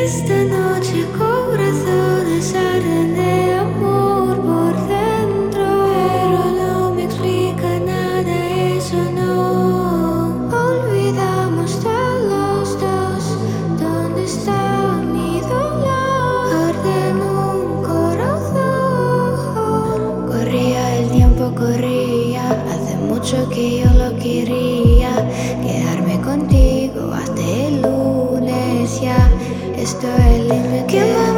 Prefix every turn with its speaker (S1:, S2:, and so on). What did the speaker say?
S1: esta noche corazones arden de amor por dentro, pero no me explica nada eso, no. Olvidamos de los dos dónde está mi dolor. Arde en un corazón. Corría el tiempo, corría. Hace mucho que yo lo quería. Quedarme contigo hasta el lunes ya. Esto es el límite.